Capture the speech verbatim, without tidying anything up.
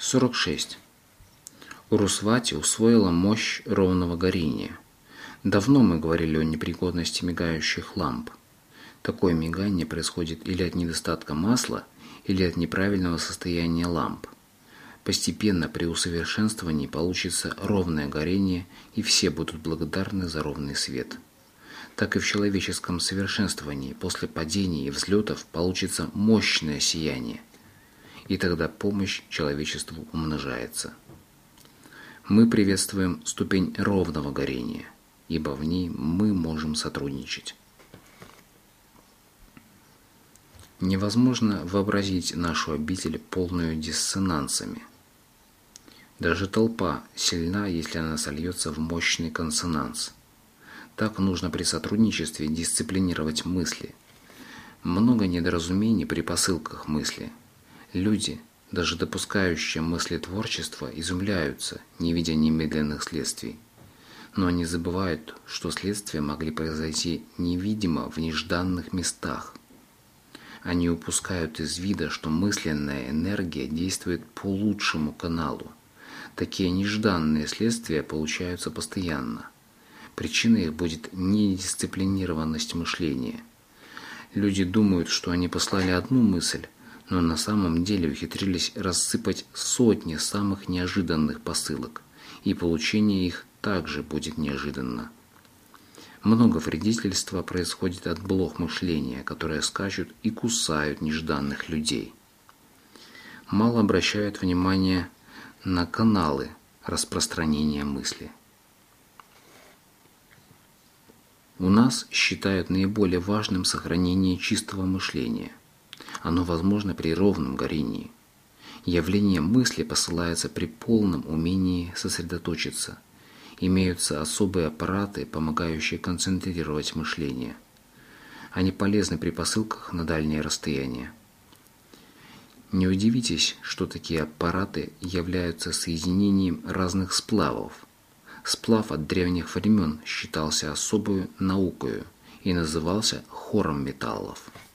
сорок шесть. Урусвати усвоила мощь ровного горения. Давно мы говорили о непригодности мигающих ламп. Такое мигание происходит или от недостатка масла, или от неправильного состояния ламп. Постепенно при усовершенствовании получится ровное горение, и все будут благодарны за ровный свет. Так и в человеческом совершенствовании после падений и взлетов получится мощное сияние, и тогда помощь человечеству умножается. Мы приветствуем ступень ровного горения, ибо в ней мы можем сотрудничать. Невозможно вообразить нашу обитель полную диссонансами. Даже толпа сильна, если она сольется в мощный консонанс. Так нужно при сотрудничестве дисциплинировать мысли. Много недоразумений при посылках мысли. Люди, даже допускающие мысли творчества, изумляются, не видя немедленных следствий. Но они забывают, что следствия могли произойти невидимо в нежданных местах. Они упускают из вида, что мысленная энергия действует по лучшему каналу. Такие нежданные следствия получаются постоянно. Причиной их будет недисциплинированность мышления. Люди думают, что они послали одну мысль, но на самом деле ухитрились рассыпать сотни самых неожиданных посылок, и получение их также будет неожиданно. Много вредительства происходит от блох мышления, которые скачут и кусают нежданных людей. Мало обращают внимание на каналы распространения мысли. У нас считают наиболее важным сохранение чистого мышления. Оно возможно при ровном горении. Явление мысли посылается при полном умении сосредоточиться. Имеются особые аппараты, помогающие концентрировать мышление. Они полезны при посылках на дальние расстояния. Не удивитесь, что такие аппараты являются соединением разных сплавов. Сплав от древних времен считался особую наукою и назывался хором металлов.